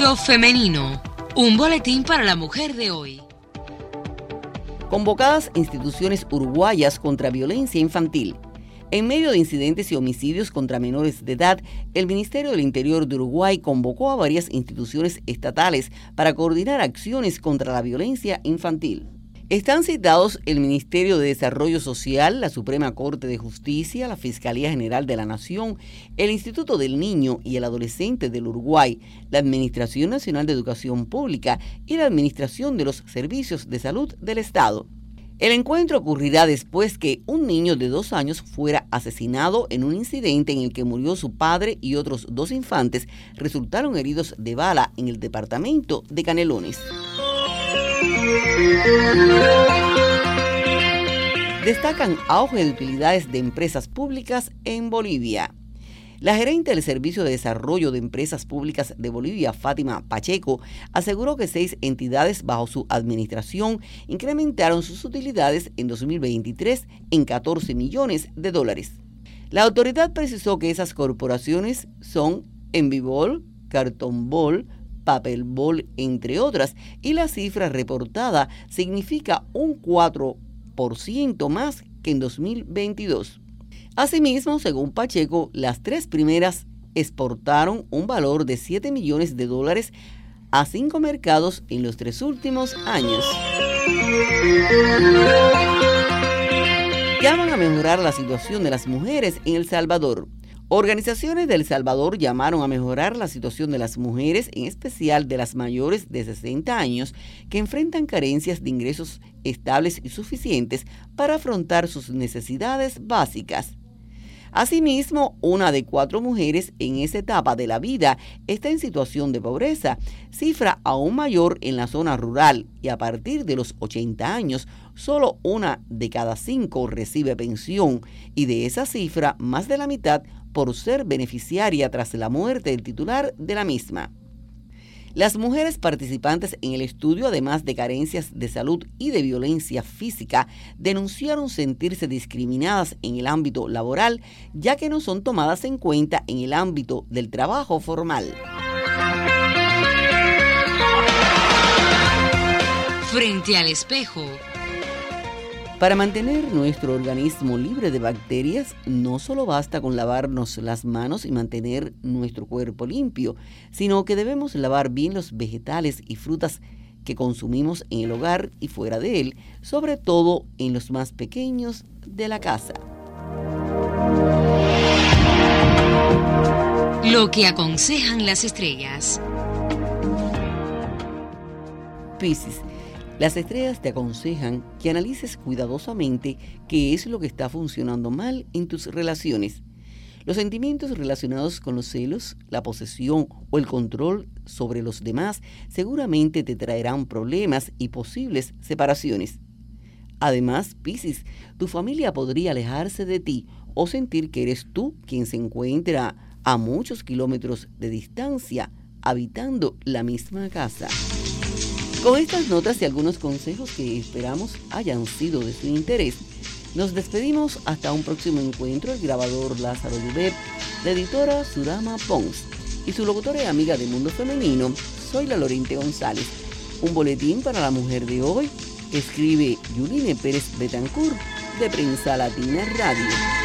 Mundo Femenino, un boletín para la mujer de hoy. Convocadas instituciones uruguayas contra violencia infantil. En medio de incidentes y homicidios contra menores de edad, el Ministerio del Interior de Uruguay convocó a varias instituciones estatales para coordinar acciones contra la violencia infantil. Están citados el Ministerio de Desarrollo Social, la Suprema Corte de Justicia, la Fiscalía General de la Nación, el Instituto del Niño y el Adolescente del Uruguay, la Administración Nacional de Educación Pública y la Administración de los Servicios de Salud del Estado. El encuentro ocurrirá después que un niño de 2 años fuera asesinado en un incidente en el que murió su padre y otros 2 infantes resultaron heridos de bala en el departamento de Canelones. Destacan auge de utilidades de empresas públicas en Bolivia. La gerente del Servicio de Desarrollo de Empresas Públicas de Bolivia, Fátima Pacheco, aseguró que 6 entidades bajo su administración incrementaron sus utilidades en 2023 en $14 millones. La autoridad precisó que esas corporaciones son Envibol, Cartonbol, Papelbol, entre otras, y la cifra reportada significa un 4% más que en 2022. Asimismo, según Pacheco, las 3 primeras exportaron un valor de $7 millones a 5 mercados en los 3 últimos años. Llaman a mejorar la situación de las mujeres en El Salvador. Organizaciones de El Salvador llamaron a mejorar la situación de las mujeres, en especial de las mayores de 60 años, que enfrentan carencias de ingresos estables y suficientes para afrontar sus necesidades básicas. Asimismo, 1 de 4 mujeres en esa etapa de la vida está en situación de pobreza, cifra aún mayor en la zona rural, y a partir de los 80 años, solo 1 de cada 5 recibe pensión, y de esa cifra, más de la mitad por ser beneficiaria tras la muerte del titular de la misma. Las mujeres participantes en el estudio, además de carencias de salud y de violencia física, denunciaron sentirse discriminadas en el ámbito laboral, ya que no son tomadas en cuenta en el ámbito del trabajo formal. Frente al espejo. Para mantener nuestro organismo libre de bacterias, no solo basta con lavarnos las manos y mantener nuestro cuerpo limpio, sino que debemos lavar bien los vegetales y frutas que consumimos en el hogar y fuera de él, sobre todo en los más pequeños de la casa. Lo que aconsejan las estrellas. Piscis. Las estrellas te aconsejan que analices cuidadosamente qué es lo que está funcionando mal en tus relaciones. Los sentimientos relacionados con los celos, la posesión o el control sobre los demás seguramente te traerán problemas y posibles separaciones. Además, Piscis, tu familia podría alejarse de ti o sentir que eres tú quien se encuentra a muchos kilómetros de distancia habitando la misma casa. Con estas notas y algunos consejos que esperamos hayan sido de su interés, nos despedimos hasta un próximo encuentro. El grabador Lázaro Dubet, la editora Surama Pons y su locutora y amiga de Mundo Femenino, soy la Lorente González. Un boletín para la mujer de hoy, escribe Yuline Pérez Betancourt, de Prensa Latina Radio.